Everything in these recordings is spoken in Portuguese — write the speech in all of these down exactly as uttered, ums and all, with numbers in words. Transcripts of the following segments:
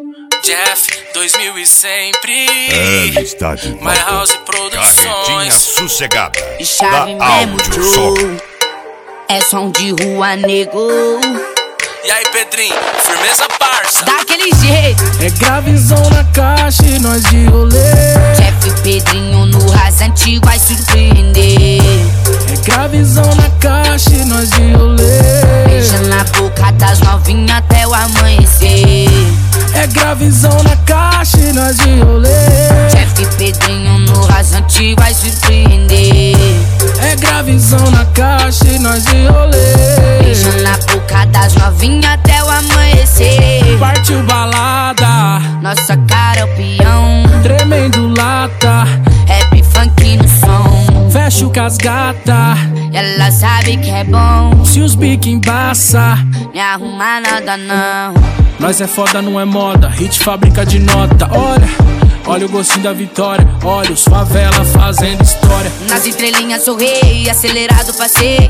Jeff, dois mil e sempre. Está de volta. My House Produções. Carretinha sossegada. E chave da mesmo, áudio Joe. som. É som de rua, nego. E aí, Pedrinho, firmeza, parça. Daquele jeito. É gravizão na caixa e nós de rolê. Jeff e Pedrinho no rasante vai surpreender. É gravizão na caixa e nós de rolê. Beija na boca das novinhas até o amanhecer. É gravizão na caixa e nós de rolê. Jeff e Pedrinho no rasante vai surpreender. É gravizão na caixa e nós de rolê. Beija na boca das novinhas até o amanhecer. Partiu balada, Nossa cara é o peão. tremendo lata. Rap funk no som. Fecho com as gata. Ela sabe que é bom. Se os bique embaça, Me arruma nada não. nós é foda, não é moda. Hit fábrica de nota. Olha, olha o gostinho da vitória. Olha os favela fazendo história. Nas entrelinhas sou rei, acelerado passei.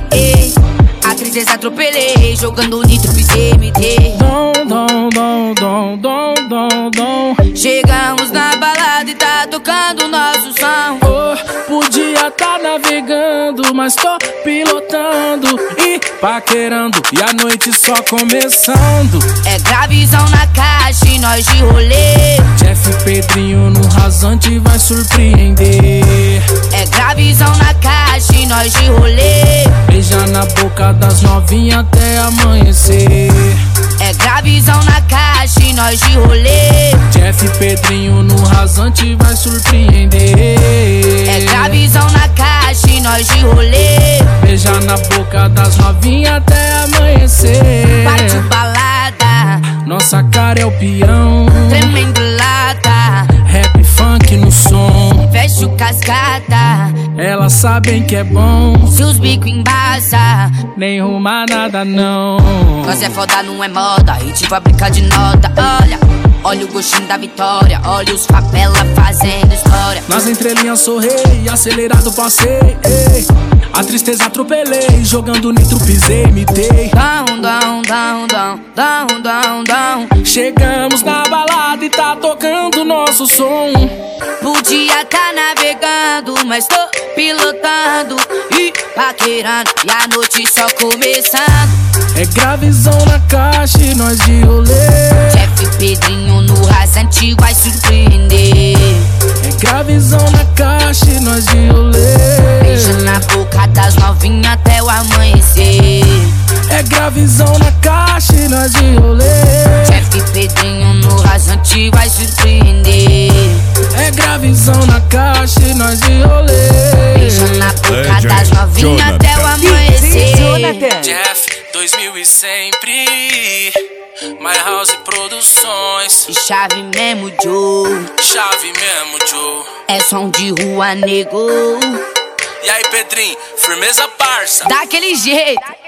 Atriz atropelei, jogando nitro pisei, me dei. Dom, dom, dom, dom, dom, dom, dom. Chegamos na balada e tá tocando nosso som. Oh, podia tá navegando, mas tô pilotando e paquerando. E a noite só começando. É gravizão na caixa e nós de rolê. Jeff e Pedrinho no rasante vai surpreender. É gravizão na caixa e nós de rolê. Beija na boca das novinhas até amanhecer. É gravizão na caixa e nós de rolê. Jeff e Pedrinho no rasante vai surpreender. É gravizão na caixa e nós de rolê. Beija na boca das novinhas até amanhecer. Partiu balada, Nossa cara é o peão. tremendo lata. Rap funk no som. Fecho cascata. Elas sabem que é bom. Se os bico embaça, Nem ruma nada não. nós é foda, não é moda. Hit fábrica de nota. Olha, olha o gostinho da vitória. Olha os favela fazendo história. Nas entrelinhas sou rei, acelerado passei. Ei. A tristeza atropelei, jogando nitro pisei, mitei. Down, down, down, down, down, down, down. Chegamos na balada e tá tocando nosso som. Podia tá navegando, mas tô pilotando e paquerando. E a noite só começando. É gravizão na caixa e nós de rolê. Jeff e Pedrinho no rasante vai surpreender. É gravizão na caixa e nós de rolê. Beija na boca das novinhas até o amanhecer. É gravizão na caixa e nós de rolê. Jeff e Pedrinho no rasante vai surpreender. É gravizão na caixa e nós de rolê. Beija na boca Legend das novinhas Jonathan. até o amanhecer. Jeff, dois mil e sempre. My House Produções. E chave mesmo, Joe. Chave mesmo, Joe. É som de rua, nego. E aí, Pedrinho, firmeza, parça. Daquele jeito.